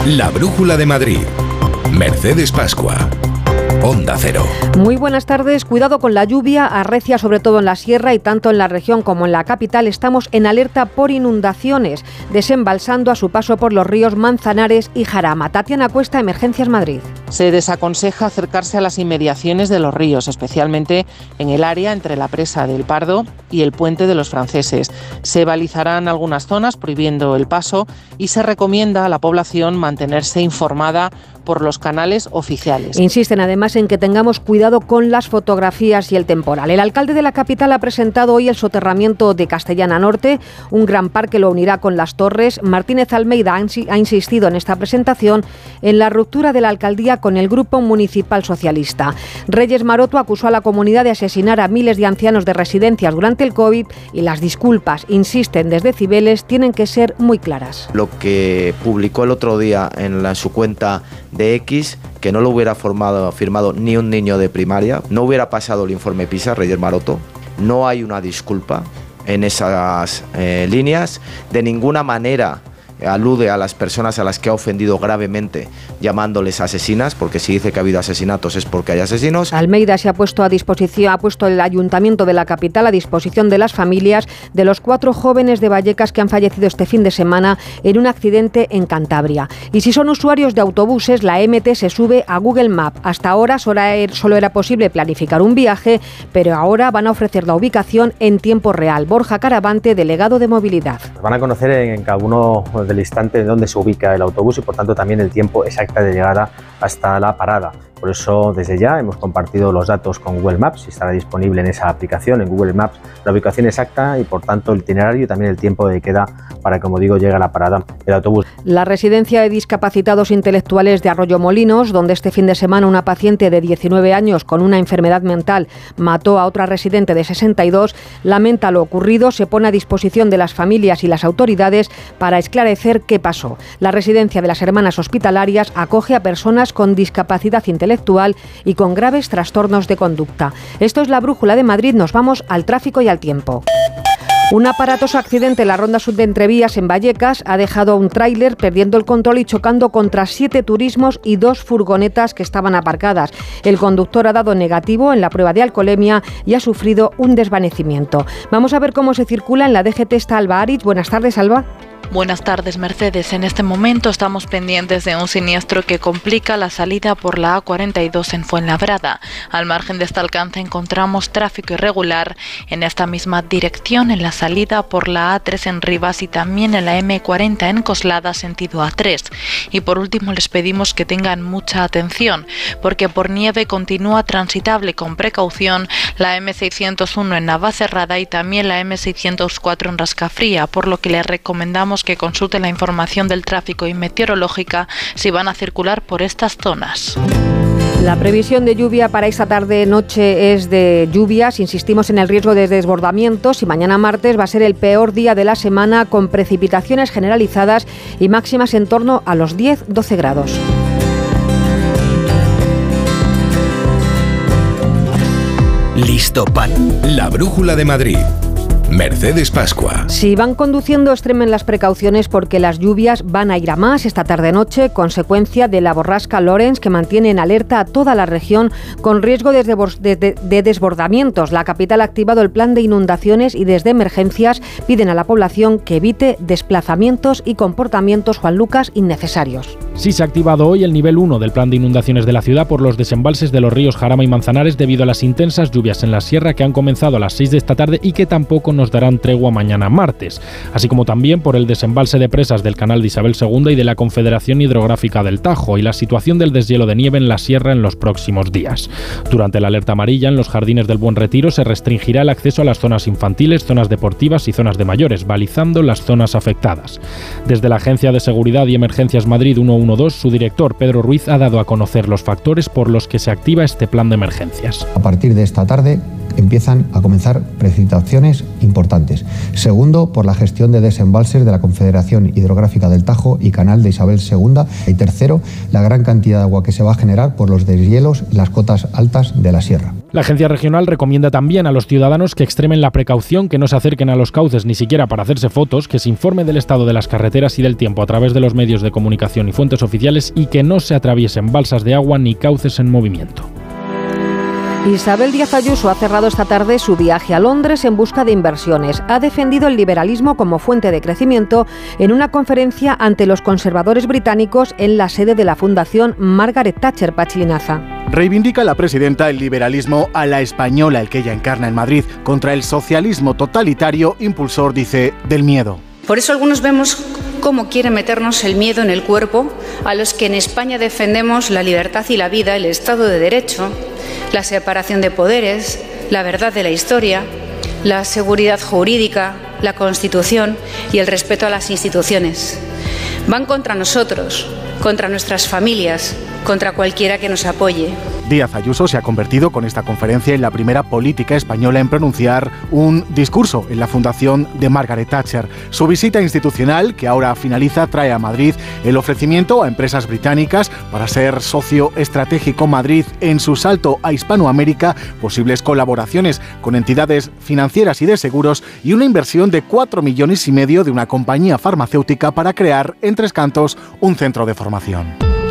La Brújula de Madrid. Mercedes Pascua. Onda Cero. Muy buenas tardes. Cuidado con la lluvia, arrecia sobre todo en la sierra y tanto en la región como en la capital estamos en alerta por inundaciones, desembalsando a su paso por los ríos Manzanares y Jarama. Tatiana Cuesta, Emergencias Madrid. Se desaconseja acercarse a las inmediaciones de los ríos, especialmente en el área entre la presa del Pardo y el puente de los Franceses. Se balizarán algunas zonas prohibiendo el paso y se recomienda a la población mantenerse informada por los canales oficiales. Insisten además en que tengamos cuidado con las fotografías y el temporal. El alcalde de la capital ha presentado hoy el soterramiento de Castellana Norte, un gran parque lo unirá con las Torres. Martínez Almeida ha insistido en esta presentación en la ruptura de la alcaldía con el Grupo Municipal Socialista. Reyes Maroto acusó a la comunidad de asesinar a miles de ancianos de residencias durante el COVID y las disculpas, insisten desde Cibeles, tienen que ser muy claras. Lo que publicó el otro día en su cuenta de X, que no lo hubiera firmado ni un niño de primaria, no hubiera pasado el informe PISA, Reyes Maroto, no hay una disculpa en esas líneas, de ninguna manera alude a las personas a las que ha ofendido gravemente llamándoles asesinas, porque si dice que ha habido asesinatos es porque hay asesinos. Almeida se ha puesto el Ayuntamiento de la capital a disposición de las familias de los 4 jóvenes de Vallecas que han fallecido este fin de semana en un accidente en Cantabria. Y si son usuarios de autobuses, la MT se sube a Google Maps. Hasta ahora solo era posible planificar un viaje, pero ahora van a ofrecer la ubicación en tiempo real. Borja Caravante, delegado de movilidad. Van a conocer en cada uno del instante en donde se ubica el autobús y por tanto también el tiempo exacto de llegada hasta la parada. Por eso desde ya hemos compartido los datos con Google Maps y estará disponible en esa aplicación, en Google Maps, la ubicación exacta y por tanto el itinerario y también el tiempo de queda para, como digo, llegue a la parada del autobús. La residencia de discapacitados intelectuales de Arroyomolinos, donde este fin de semana una paciente de 19 años con una enfermedad mental mató a otra residente de 62, lamenta lo ocurrido, se pone a disposición de las familias y las autoridades para esclarecer qué pasó. La residencia de las Hermanas Hospitalarias acoge a personas con discapacidad intelectual y con graves trastornos de conducta. Esto es la Brújula de Madrid. Nos vamos al tráfico y al tiempo. Un aparatoso accidente en la ronda sur de Entrevías en Vallecas ha dejado a un tráiler perdiendo el control y chocando contra 7 turismos y 2 furgonetas que estaban aparcadas. El conductor ha dado negativo en la prueba de alcoholemia y ha sufrido un desvanecimiento. Vamos a ver cómo se circula en la DGT. Está Alba Aritz. Buenas tardes, Alba. Buenas tardes, Mercedes. En este momento estamos pendientes de un siniestro que complica la salida por la A42 en Fuenlabrada. Al margen de este alcance encontramos tráfico irregular en esta misma dirección en la salida por la A3 en Rivas y también en la M40 en Coslada sentido A3. Y por último les pedimos que tengan mucha atención porque por nieve continúa transitable con precaución la M601 en Navacerrada y también la M604 en Rascafría, por lo que les recomendamos que consulten la información del tráfico y meteorológica si van a circular por estas zonas. La previsión de lluvia para esta tarde-noche es de lluvias. Insistimos en el riesgo de desbordamientos y mañana martes va a ser el peor día de la semana con precipitaciones generalizadas y máximas en torno a los 10-12 grados. Listopan. La Brújula de Madrid. Mercedes Pascua. Si van conduciendo, extremen las precauciones porque las lluvias van a ir a más esta tarde-noche, consecuencia de la borrasca Lawrence que mantiene en alerta a toda la región con riesgo de desbordamientos. La capital ha activado el plan de inundaciones y desde emergencias piden a la población que evite desplazamientos y comportamientos, Juan Lucas, innecesarios. Sí, se ha activado hoy el nivel 1 del plan de inundaciones de la ciudad por los desembalses de los ríos Jarama y Manzanares debido a las intensas lluvias en la sierra que han comenzado a las 6 de esta tarde y que tampoco nos darán tregua mañana martes, así como también por el desembalse de presas del canal de Isabel II y de la Confederación Hidrográfica del Tajo y la situación del deshielo de nieve en la sierra en los próximos días. Durante la alerta amarilla en los jardines del Buen Retiro se restringirá el acceso a las zonas infantiles, zonas deportivas y zonas de mayores, balizando las zonas afectadas. Desde la Agencia de Seguridad y Emergencias Madrid 112, su director Pedro Ruiz ha dado a conocer los factores por los que se activa este plan de emergencias. A partir de esta tarde empiezan a comenzar precipitaciones importantes. Segundo, por la gestión de desembalses de la Confederación Hidrográfica del Tajo y Canal de Isabel II. Y tercero, la gran cantidad de agua que se va a generar por los deshielos en las cotas altas de la sierra. La agencia regional recomienda también a los ciudadanos que extremen la precaución, que no se acerquen a los cauces ni siquiera para hacerse fotos, que se informe del estado de las carreteras y del tiempo a través de los medios de comunicación y fuentes oficiales y que no se atraviesen balsas de agua ni cauces en movimiento. Isabel Díaz Ayuso ha cerrado esta tarde su viaje a Londres en busca de inversiones. Ha defendido el liberalismo como fuente de crecimiento en una conferencia ante los conservadores británicos en la sede de la Fundación Margaret Thatcher. Pachilinaza. Reivindica la presidenta el liberalismo a la española, el que ella encarna en Madrid, contra el socialismo totalitario, impulsor, dice, del miedo. Por eso algunos vemos cómo quieren meternos el miedo en el cuerpo a los que en España defendemos la libertad y la vida, el Estado de Derecho, la separación de poderes, la verdad de la historia, la seguridad jurídica, la Constitución y el respeto a las instituciones. Van contra nosotros, contra nuestras familias, contra cualquiera que nos apoye. Díaz Ayuso se ha convertido con esta conferencia en la primera política española en pronunciar un discurso en la fundación de Margaret Thatcher. Su visita institucional, que ahora finaliza, trae a Madrid el ofrecimiento a empresas británicas para ser socio estratégico Madrid en su salto a Hispanoamérica, posibles colaboraciones con entidades financieras y de seguros y una inversión de 4,5 millones de una compañía farmacéutica para crear en Tres Cantos un centro de formación.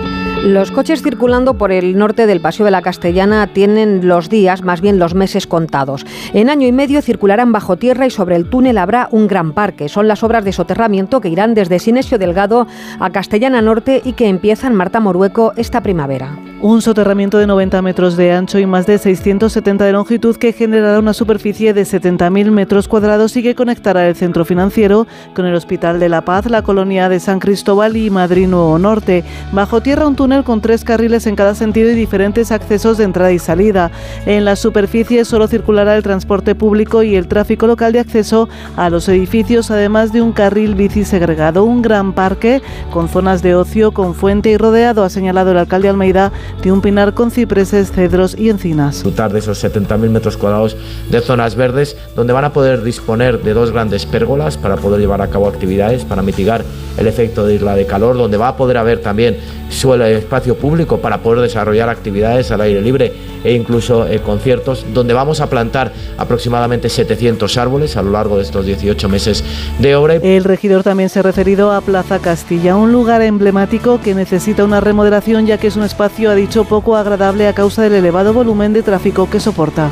Los coches circulando por el norte del Paseo de la Castellana tienen los días, más bien los meses contados. En año y medio circularán bajo tierra y sobre el túnel habrá un gran parque. Son las obras de soterramiento que irán desde Sinesio Delgado a Castellana Norte y que empiezan, Marta Morueco, esta primavera. Un soterramiento de 90 metros de ancho y más de 670 de longitud que generará una superficie de 70.000 metros cuadrados y que conectará el centro financiero con el Hospital de la Paz, la colonia de San Cristóbal y Madrid Nuevo Norte. Bajo tierra un túnel con 3 carriles en cada sentido y diferentes accesos de entrada y salida. En la superficie solo circulará el transporte público y el tráfico local de acceso a los edificios, además de un carril bici segregado. Un gran parque con zonas de ocio, con fuente y rodeado, ha señalado el alcalde Almeida, de un pinar con cipreses, cedros y encinas. Disfrutar de esos 70.000 metros cuadrados de zonas verdes, donde van a poder disponer de 2 grandes pérgolas para poder llevar a cabo actividades, para mitigar el efecto de isla de calor, donde va a poder haber también suelo espacio público para poder desarrollar actividades al aire libre e incluso conciertos, donde vamos a plantar aproximadamente 700 árboles a lo largo de estos 18 meses de obra. El regidor también se ha referido a Plaza Castilla, un lugar emblemático que necesita una remodelación, ya que es un espacio, ha dicho, poco agradable a causa del elevado volumen de tráfico que soporta.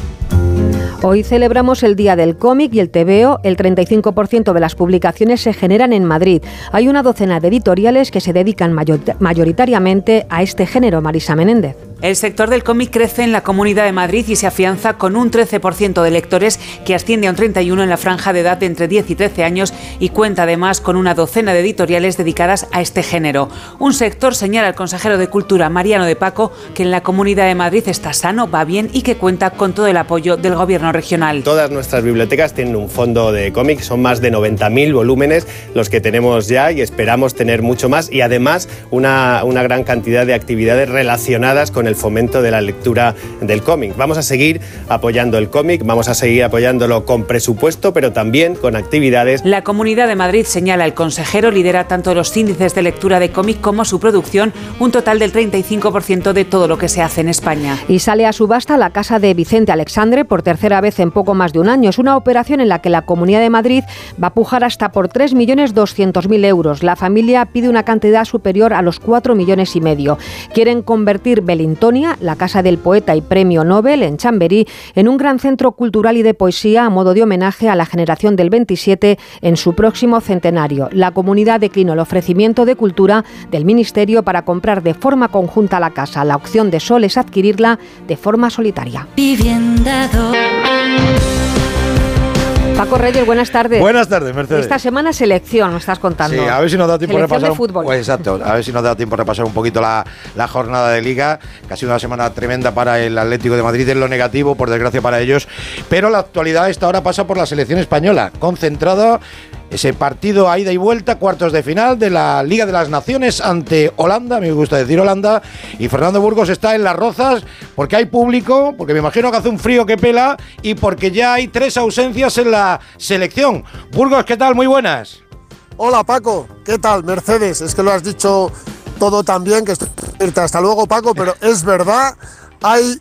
Hoy celebramos el Día del Cómic y el tebeo. El 35% de las publicaciones se generan en Madrid. Hay una docena de editoriales que se dedican mayoritariamente a este género. Marisa Menéndez. El sector del cómic crece en la Comunidad de Madrid y se afianza con un 13% de lectores, que asciende a un 31% en la franja de edad de entre 10 y 13 años y cuenta además con una docena de editoriales dedicadas a este género. Un sector, señala el consejero de Cultura, Mariano de Paco, que en la Comunidad de Madrid está sano, va bien y que cuenta con todo el apoyo del gobierno regional. Todas nuestras bibliotecas tienen un fondo de cómics, son más de 90.000 volúmenes los que tenemos ya y esperamos tener mucho más, y además una gran cantidad de actividades relacionadas con el fomento de la lectura del cómic. Vamos a seguir apoyando el cómic, vamos a seguir apoyándolo con presupuesto, pero también con actividades. La Comunidad de Madrid, señala el consejero, lidera tanto los índices de lectura de cómic como su producción, un total del 35% de todo lo que se hace en España. Y sale a subasta la casa de Vicente Alexandre por tercera vez en poco más de un año. Es una operación en la que la Comunidad de Madrid va a pujar hasta por 3.200.000 euros. La familia pide una cantidad superior a los 4,5 millones. Quieren convertir Belintonia, la casa del poeta y premio Nobel en Chamberí, en un gran centro cultural y de poesía a modo de homenaje a la generación del 27 en su próximo centenario. La comunidad declinó el ofrecimiento de cultura del Ministerio para comprar de forma conjunta la casa. La opción de Sol es adquirirla de forma solitaria. Paco Reyes, buenas tardes. Buenas tardes, Mercedes. Esta semana selección, me estás contando. Sí, a ver si nos da tiempo de repasar. De fútbol. Pues exacto, a ver si nos da tiempo de repasar un poquito la jornada de Liga, que ha sido una semana tremenda para el Atlético de Madrid en lo negativo, por desgracia para ellos. Pero la actualidad a esta hora pasa por la selección española, concentrada. Ese partido a ida y vuelta, cuartos de final de la Liga de las Naciones ante Holanda, a mí me gusta decir Holanda, y Fernando Burgos está en Las Rozas porque hay público, porque me imagino que hace un frío que pela y porque ya hay 3 ausencias en la selección. Burgos, ¿qué tal? Muy buenas. Hola Paco, ¿qué tal? Mercedes, es que lo has dicho todo tan bien que estoy... Hasta luego Paco, pero es verdad, hay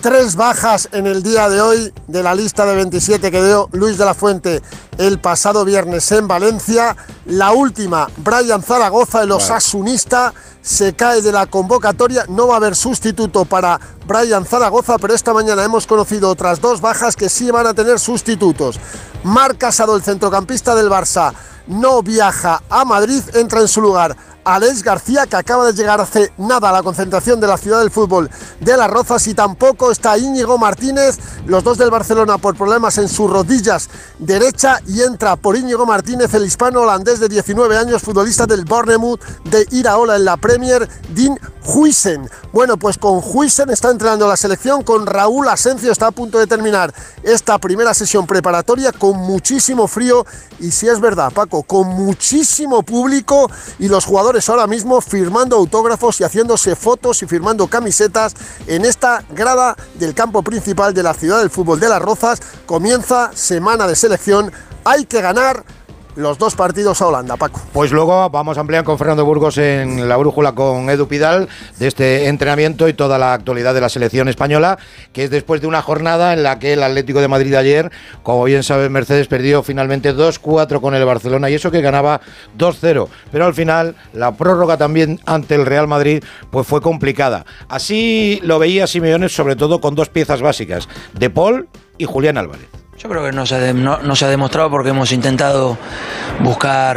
3 bajas en el día de hoy de la lista de 27 que dio Luis de la Fuente el pasado viernes en Valencia. La última, Brian Zaragoza, el osasunista, se cae de la convocatoria. No va a haber sustituto para Brian Zaragoza, pero esta mañana hemos conocido otras 2 bajas que sí van a tener sustitutos. Marc Casado, el centrocampista del Barça, no viaja a Madrid, entra en su lugar Alex García, que acaba de llegar hace nada a la concentración de la Ciudad del Fútbol de Las Rozas, y tampoco está Íñigo Martínez, los dos del Barcelona por problemas en sus rodillas derecha, y entra por Íñigo Martínez el hispano-holandés de 19 años, futbolista del Bournemouth de Iraola en la Premier, Dean Huijsen. Bueno, pues con Huijsen está entrenando la selección, con Raúl Asencio está a punto de terminar esta primera sesión preparatoria con muchísimo frío, y si es verdad, Paco, con muchísimo público, y los jugadores ahora mismo firmando autógrafos y haciéndose fotos y firmando camisetas en esta grada del campo principal de la Ciudad del Fútbol de Las Rozas. Comienza semana de selección, hay que ganar los 2 partidos a Holanda, Paco. Pues luego vamos a ampliar con Fernando Burgos en La Brújula con Edu Pidal de este entrenamiento y toda la actualidad de la selección española, que es después de una jornada en la que el Atlético de Madrid ayer, como bien sabe Mercedes, perdió finalmente 2-4 con el Barcelona, y eso que ganaba 2-0, pero al final la prórroga también ante el Real Madrid pues fue complicada. Así lo veía Simeone, sobre todo con 2 piezas básicas, De Paul y Julián Álvarez. Yo creo que no se ha demostrado, porque hemos intentado buscar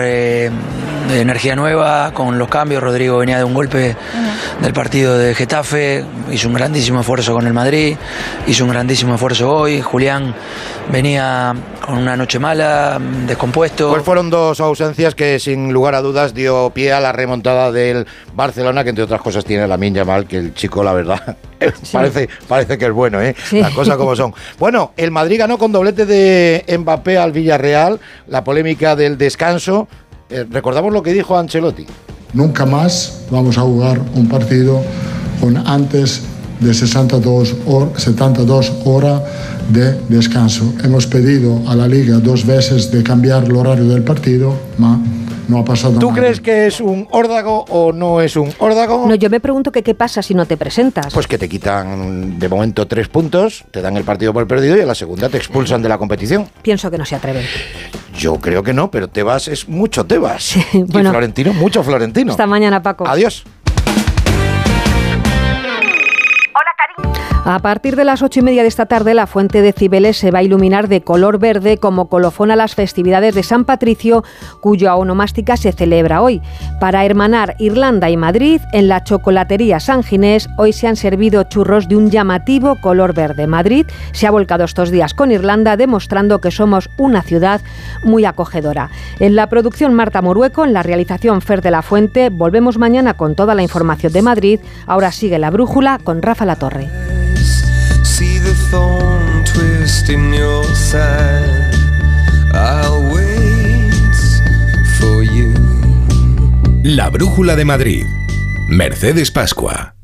energía nueva con los cambios. Rodrigo venía de un golpe del partido de Getafe, hizo un grandísimo esfuerzo con el Madrid, hizo un grandísimo esfuerzo hoy. Julián venía con una noche mala, descompuesto. Pues fueron 2 ausencias que sin lugar a dudas dio pie a la remontada del Barcelona, que entre otras cosas tiene Lamine Yamal, que el chico, la verdad, sí, parece que es bueno, ¿eh? Sí. Las cosas como son. Bueno, el Madrid ganó con doblete de Mbappé al Villarreal, la polémica del descanso. Recordamos lo que dijo Ancelotti. Nunca más vamos a jugar un partido con antes de 72 horas de descanso. Hemos pedido a la Liga 2 veces de cambiar el horario del partido, pero no ha pasado nada. ¿Tú crees que es un órdago o no es un órdago? No, yo me pregunto que qué pasa si no te presentas. Pues que te quitan de momento 3 puntos, te dan el partido por perdido y a la segunda te expulsan de la competición. Pienso que no se atreven. Yo creo que no, pero Tebas es mucho Tebas. Sí, bueno. Y Florentino, mucho Florentino. Hasta mañana, Paco. Adiós. A partir de las 8:30 de esta tarde, la fuente de Cibeles se va a iluminar de color verde como colofón a las festividades de San Patricio, cuya onomástica se celebra hoy. Para hermanar Irlanda y Madrid, en la chocolatería San Ginés, hoy se han servido churros de un llamativo color verde. Madrid se ha volcado estos días con Irlanda, demostrando que somos una ciudad muy acogedora. En la producción, Marta Morueco, en la realización, Fer de la Fuente. Volvemos mañana con toda la información de Madrid. Ahora sigue La Brújula con Rafa Latorre. See the thorn twist in your side. I'll wait for you. La Brújula de Madrid. Mercedes Pascua.